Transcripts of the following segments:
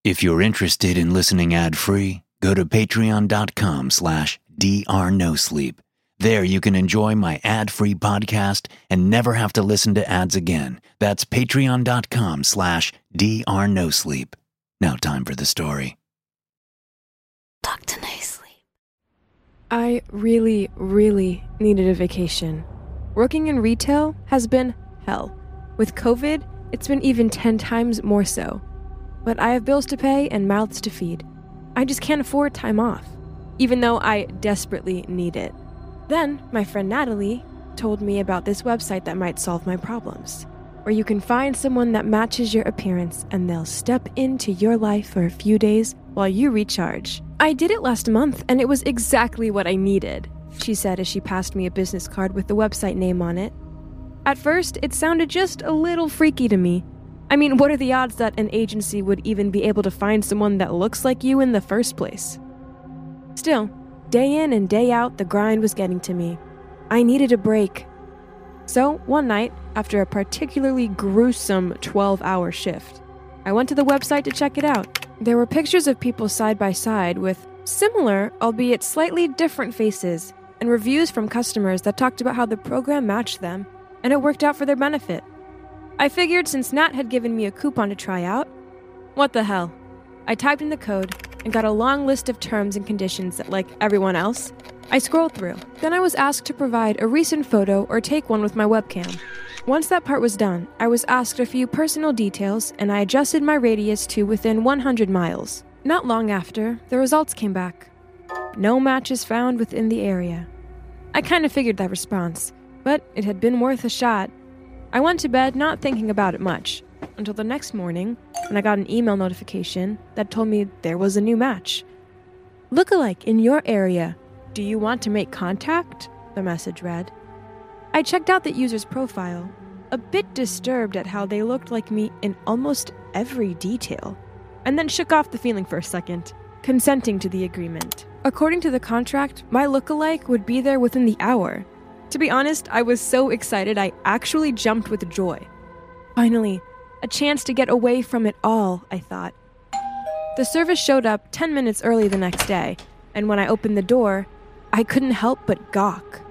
If you're interested in listening ad-free, go to patreon.com/drnosleep. There you can enjoy my ad-free podcast and never have to listen to ads again. That's patreon.com/drnosleep. Now time for the story. Dr. No Sleep. I really needed a vacation. Working in retail has been hell. With COVID, it's been even 10 times more so. But I have bills to pay and mouths to feed. I just can't afford time off, even though I desperately need it. Then, my friend Natalie told me about this website that might solve my problems, where you can find someone that matches your appearance and they'll step into your life for a few days while you recharge. I did it last month and it was exactly what I needed, she said as she passed me a business card with the website name on it. At first, it sounded just a little freaky to me. I mean, what are the odds that an agency would even be able to find someone that looks like you in the first place? Still, day in and day out, the grind was getting to me. I needed a break. So, one night, after a particularly gruesome 12-hour shift, I went to the website to check it out. There were pictures of people side by side with similar, albeit slightly different faces, and reviews from customers that talked about how the program matched them, and it worked out for their benefit. I figured since Nat had given me a coupon to try out, what the hell? I typed in the code and got a long list of terms and conditions that, like everyone else, I scrolled through. Then I was asked to provide a recent photo or take one with my webcam. Once that part was done, I was asked a few personal details and I adjusted my radius to within 100 miles. Not long after, the results came back. No matches found within the area. I kind of figured that response, but it had been worth a shot. I went to bed not thinking about it much, until the next morning when I got an email notification that told me there was a new match. Lookalike in your area. Do you want to make contact? The message read. I checked out the user's profile, a bit disturbed at how they looked like me in almost every detail, and then shook off the feeling for a second, consenting to the agreement. According to the contract, my lookalike would be there within the hour. To be honest, I was so excited I actually jumped with joy. Finally, a chance to get away from it all, I thought. The service showed up 10 minutes early the next day, and when I opened the door, I couldn't help but gawk.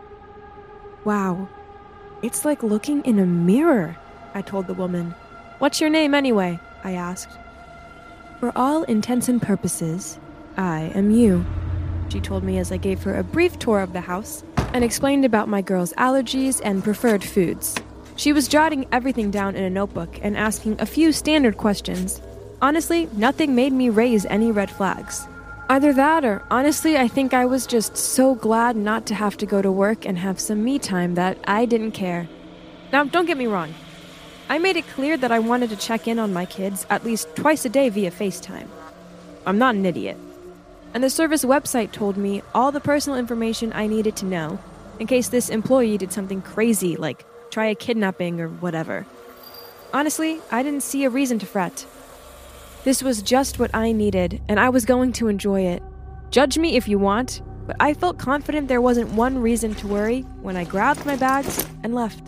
Wow, it's like looking in a mirror, I told the woman. What's your name anyway? I asked. For all intents and purposes, I am you, she told me as I gave her a brief tour of the house and explained about my girl's allergies and preferred foods. She was jotting everything down in a notebook and asking a few standard questions. Honestly, nothing made me raise any red flags. Either that or, honestly, I think I was just so glad not to have to go to work and have some me time that I didn't care. Now, don't get me wrong. I made it clear that I wanted to check in on my kids at least twice a day via FaceTime. I'm not an idiot. And the service website told me all the personal information I needed to know in case this employee did something crazy like try a kidnapping or whatever. Honestly, I didn't see a reason to fret. This was just what I needed, and I was going to enjoy it. Judge me if you want, but I felt confident there wasn't one reason to worry when I grabbed my bags and left.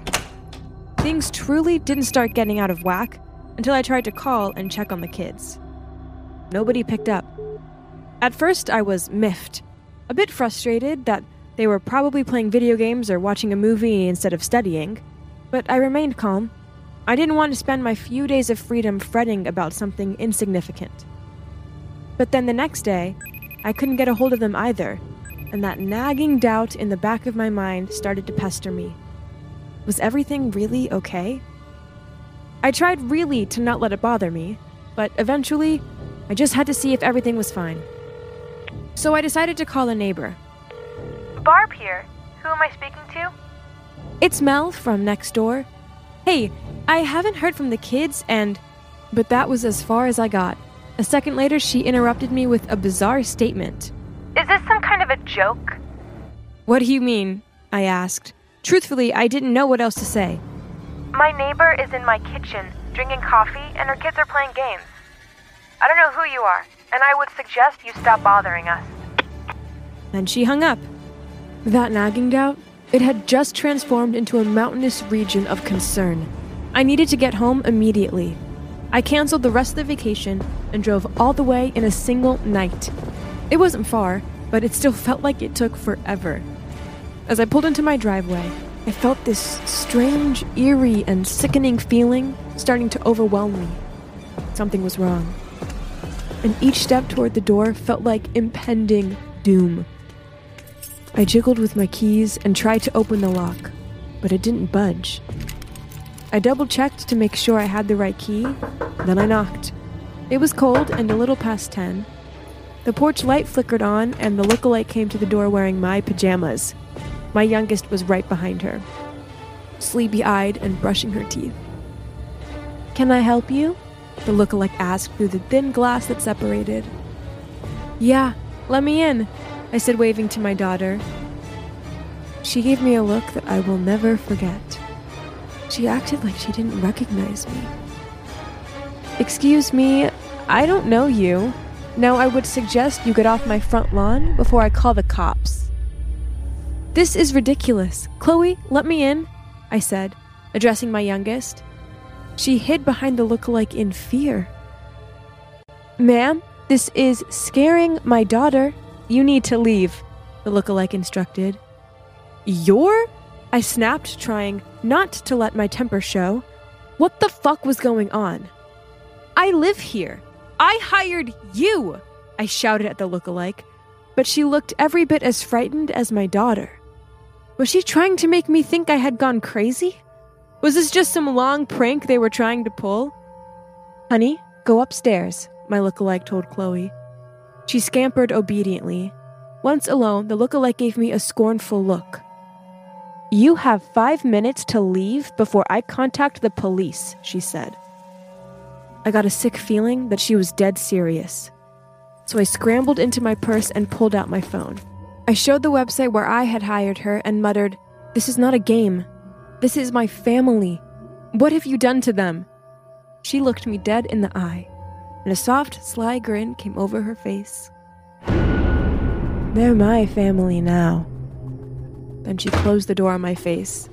Things truly didn't start getting out of whack until I tried to call and check on the kids. Nobody picked up. At first, I was miffed, a bit frustrated that they were probably playing video games or watching a movie instead of studying, but I remained calm. I didn't want to spend my few days of freedom fretting about something insignificant. But then the next day, I couldn't get a hold of them either, and that nagging doubt in the back of my mind started to pester me. Was everything really okay? I tried really to not let it bother me, but eventually, I just had to see if everything was fine. So I decided to call a neighbor. Barb here. Who am I speaking to? It's Mel from next door. Hey, I haven't heard from the kids and... But that was as far as I got. A second later, she interrupted me with a bizarre statement. Is this some kind of a joke? What do you mean? I asked. Truthfully, I didn't know what else to say. My neighbor is in my kitchen, drinking coffee, and her kids are playing games. I don't know who you are, and I would suggest you stop bothering us. Then she hung up. That nagging doubt, it had just transformed into a mountainous region of concern. I needed to get home immediately. I canceled the rest of the vacation and drove all the way in a single night. It wasn't far, but it still felt like it took forever. As I pulled into my driveway, I felt this strange, eerie, and sickening feeling starting to overwhelm me. Something was wrong. And each step toward the door felt like impending doom. I jiggled with my keys and tried to open the lock, but it didn't budge. I double-checked to make sure I had the right key, then I knocked. It was cold and a little past 10. The porch light flickered on, and the lookalike came to the door wearing my pajamas. My youngest was right behind her, sleepy-eyed and brushing her teeth. "Can I help you?" the lookalike asked through the thin glass that separated. "Yeah, let me in," I said, waving to my daughter. She gave me a look that I will never forget. She acted like she didn't recognize me. "Excuse me, I don't know you. Now I would suggest you get off my front lawn before I call the cops." "This is ridiculous. Chloe, let me in," I said, addressing my youngest. She hid behind the lookalike in fear. "Ma'am, this is scaring my daughter. You need to leave," the lookalike instructed. "You're?" I snapped, trying not to let my temper show. What the fuck was going on? "I live here. I hired you," I shouted at the lookalike, but she looked every bit as frightened as my daughter. Was she trying to make me think I had gone crazy? Was this just some long prank they were trying to pull? "Honey, go upstairs," my lookalike told Chloe. She scampered obediently. Once alone, the lookalike gave me a scornful look. "You have 5 minutes to leave before I contact the police," she said. I got a sick feeling that she was dead serious. So I scrambled into my purse and pulled out my phone. I showed the website where I had hired her and muttered, "This is not a game. This is my family. What have you done to them?" She looked me dead in the eye, and a soft, sly grin came over her face. "They're my family now." Then she closed the door on my face.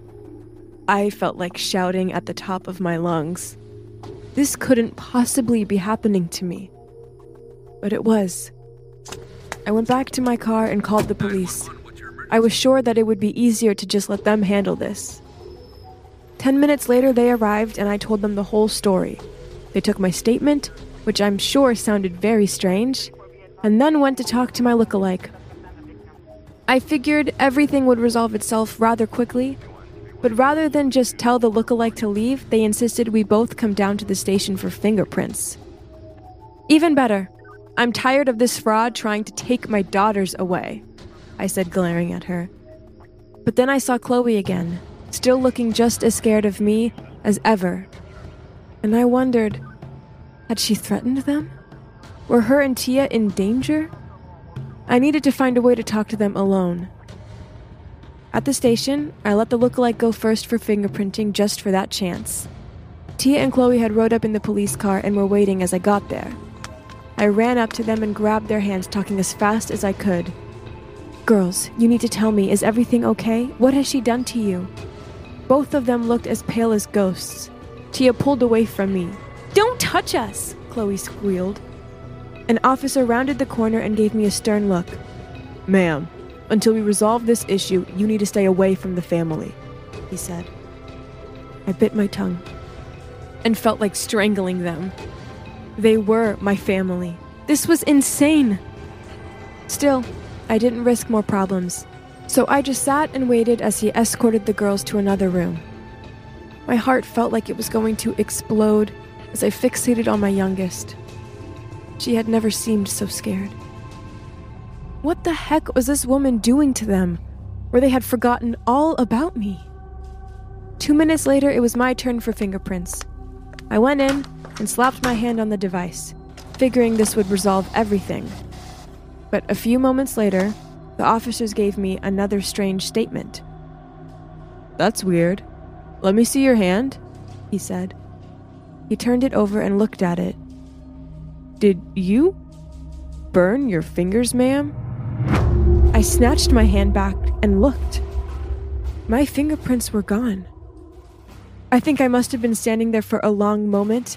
I felt like shouting at the top of my lungs. This couldn't possibly be happening to me. But it was. I went back to my car and called the police. I was sure that it would be easier to just let them handle this. 10 minutes later, they arrived and I told them the whole story. They took my statement, which I'm sure sounded very strange, and then went to talk to my lookalike. I figured everything would resolve itself rather quickly, but rather than just tell the lookalike to leave, they insisted we both come down to the station for fingerprints. "Even better. I'm tired of this fraud trying to take my daughters away," I said, glaring at her. But then I saw Chloe again, still looking just as scared of me as ever. And I wondered, had she threatened them? Were her and Tia in danger? I needed to find a way to talk to them alone. At the station, I let the lookalike go first for fingerprinting just for that chance. Tia and Chloe had rode up in the police car and were waiting as I got there. I ran up to them and grabbed their hands, talking as fast as I could. "Girls, you need to tell me, is everything okay? What has she done to you?" Both of them looked as pale as ghosts. Tia pulled away from me. "Don't touch us!" Chloe squealed. An officer rounded the corner and gave me a stern look. "Ma'am, until we resolve this issue, you need to stay away from the family," he said. I bit my tongue and felt like strangling them. They were my family. This was insane. Still, I didn't risk more problems, so I just sat and waited as he escorted the girls to another room. My heart felt like it was going to explode as I fixated on my youngest. She had never seemed so scared. What the heck was this woman doing to them, where they had forgotten all about me? 2 minutes later, it was my turn for fingerprints. I went in and slapped my hand on the device, figuring this would resolve everything. But a few moments later, the officers gave me another strange statement. "That's weird. Let me see your hand," he said. He turned it over and looked at it. "Did you burn your fingers, ma'am?" I snatched my hand back and looked. My fingerprints were gone. I think I must have been standing there for a long moment,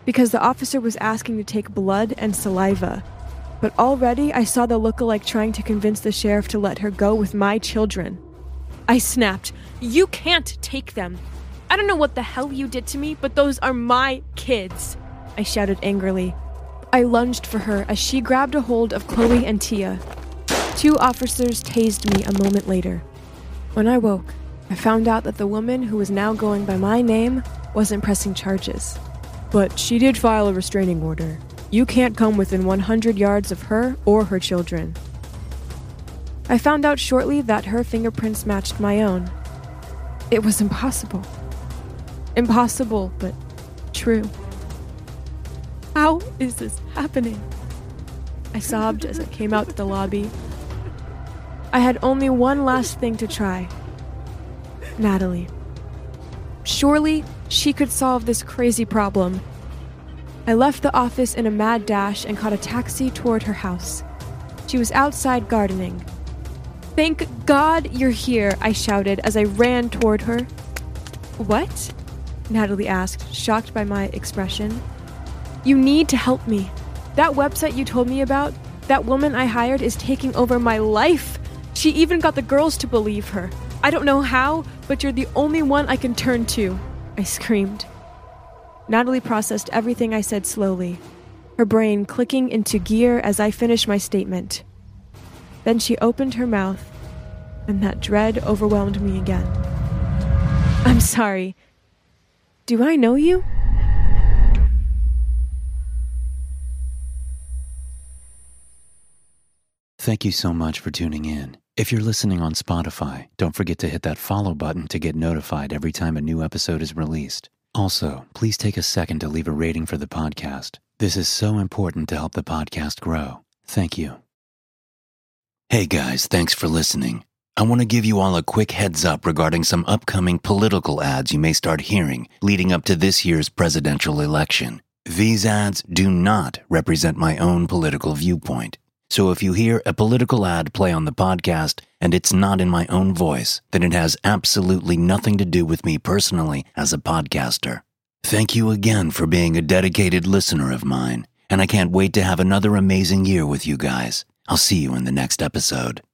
because the officer was asking to take blood and saliva. But already I saw the lookalike trying to convince the sheriff to let her go with my children. I snapped, "You can't take them. I don't know what the hell you did to me, but those are my kids," I shouted angrily. I lunged for her as she grabbed a hold of Chloe and Tia. 2 officers tased me a moment later. When I woke, I found out that the woman who was now going by my name wasn't pressing charges. But she did file a restraining order. You can't come within 100 yards of her or her children. I found out shortly that her fingerprints matched my own. It was impossible. Impossible, but true. How is this happening? I sobbed as I came out to the lobby. I had only one last thing to try. Natalie. Surely she could solve this crazy problem. I left the office in a mad dash and caught a taxi toward her house. She was outside gardening. "Thank God you're here," I shouted as I ran toward her. "What?" Natalie asked, shocked by my expression. "You need to help me. That website you told me about, that woman I hired is taking over my life. She even got the girls to believe her. I don't know how, but you're the only one I can turn to," I screamed. Natalie processed everything I said slowly, her brain clicking into gear as I finished my statement. Then she opened her mouth, and that dread overwhelmed me again. "I'm sorry. Do I know you?" Thank you so much for tuning in. If you're listening on Spotify, don't forget to hit that follow button to get notified every time a new episode is released. Also, please take a second to leave a rating for the podcast. This is so important to help the podcast grow. Thank you. Hey guys, thanks for listening. I want to give you all a quick heads up regarding some upcoming political ads you may start hearing leading up to this year's presidential election. These ads do not represent my own political viewpoint. So if you hear a political ad play on the podcast and it's not in my own voice, then it has absolutely nothing to do with me personally as a podcaster. Thank you again for being a dedicated listener of mine, and I can't wait to have another amazing year with you guys. I'll see you in the next episode.